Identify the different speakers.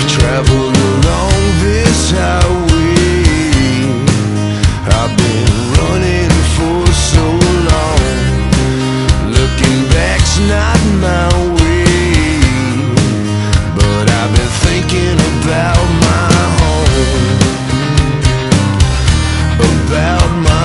Speaker 1: traveled along this highway. I've been running for so long, looking back's not my way, but I've been thinking about my home, about my